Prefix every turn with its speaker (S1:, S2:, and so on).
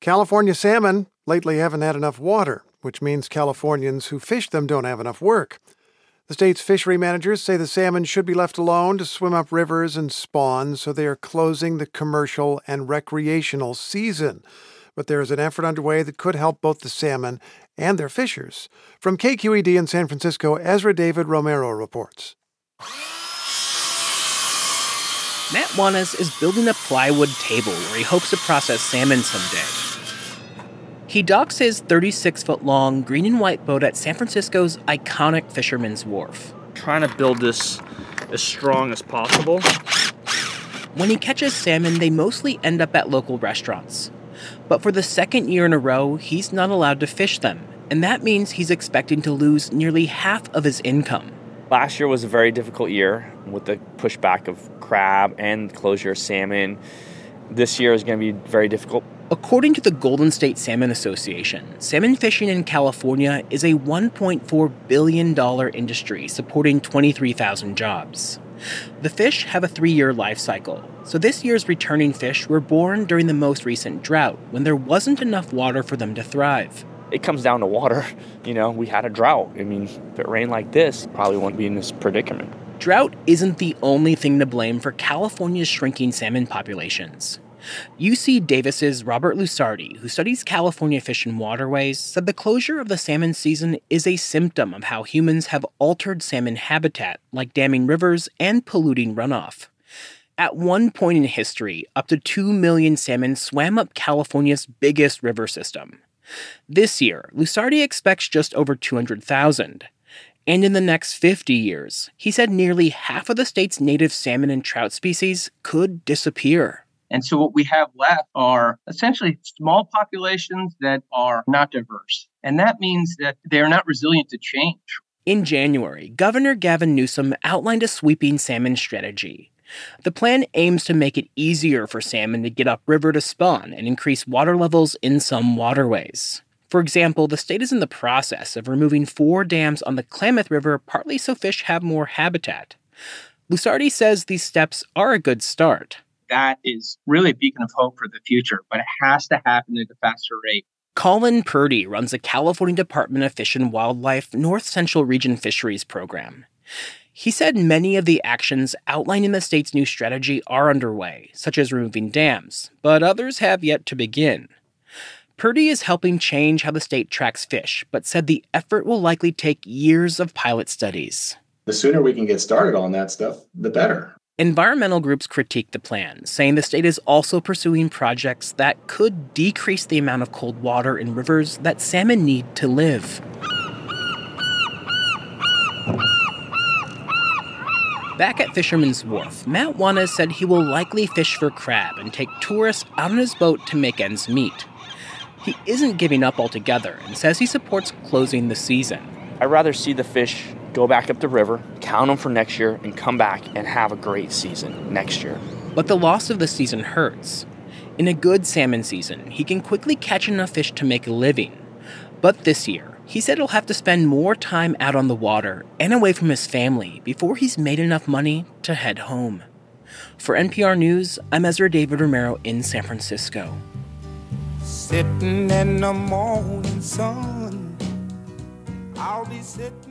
S1: California salmon lately haven't had enough water, which means Californians who fish them don't have enough work. The state's fishery managers say the salmon should be left alone to swim up rivers and spawn, so they are closing the commercial and recreational season. But there is an effort underway that could help both the salmon and their fishers. From KQED in San Francisco, Ezra David Romero reports.
S2: Matt Wanas is building a plywood table where he hopes to process salmon someday. He docks his 36-foot-long green and white boat at San Francisco's iconic Fisherman's Wharf.
S3: Trying to build this as strong as possible.
S2: When he catches salmon, they mostly end up at local restaurants. But for the second year in a row, he's not allowed to fish them, and that means he's expecting to lose nearly half of his income.
S3: Last year was a very difficult year with the pushback of crab and closure of salmon. This year is going to be very difficult.
S2: According to the Golden State Salmon Association, salmon fishing in California is a $1.4 billion industry supporting 23,000 jobs. The fish have a 3-year life cycle, so this year's returning fish were born during the most recent drought when there wasn't enough water for them to thrive.
S3: It comes down to water. We had a drought. If it rained like this, probably wouldn't be in this predicament.
S2: Drought isn't the only thing to blame for California's shrinking salmon populations. UC Davis's Robert Lusardi, who studies California fish and waterways, said the closure of the salmon season is a symptom of how humans have altered salmon habitat, like damming rivers and polluting runoff. At one point in history, up to 2 million salmon swam up California's biggest river system. This year, Lusardi expects just over 200,000. And in the next 50 years, he said nearly half of the state's native salmon and trout species could disappear.
S4: And so what we have left are essentially small populations that are not diverse. And that means that they're not resilient to change.
S2: In January, Governor Gavin Newsom outlined a sweeping salmon strategy. The plan aims to make it easier for salmon to get upriver to spawn and increase water levels in some waterways. For example, the state is in the process of removing 4 dams on the Klamath River, partly so fish have more habitat. Lusardi says these steps are a good start.
S4: That is really a beacon of hope for the future, but it has to happen at a faster rate.
S2: Colin Purdy runs the California Department of Fish and Wildlife North Central Region Fisheries Program. He said many of the actions outlined in the state's new strategy are underway, such as removing dams, but others have yet to begin. Purdy is helping change how the state tracks fish, but said the effort will likely take years of pilot studies.
S5: The sooner we can get started on that stuff, the better.
S2: Environmental groups critique the plan, saying the state is also pursuing projects that could decrease the amount of cold water in rivers that salmon need to live. Back at Fisherman's Wharf, Matt Wanas said he will likely fish for crab and take tourists out on his boat to make ends meet. He isn't giving up altogether and says he supports closing the season.
S3: I'd rather see the fish go back up the river, count them for next year, and come back and have a great season next year.
S2: But the loss of the season hurts. In a good salmon season, he can quickly catch enough fish to make a living. But this year, he said he'll have to spend more time out on the water and away from his family before he's made enough money to head home. For NPR News, I'm Ezra David Romero in San Francisco.
S6: Sitting in the morning sun, I'll be sitting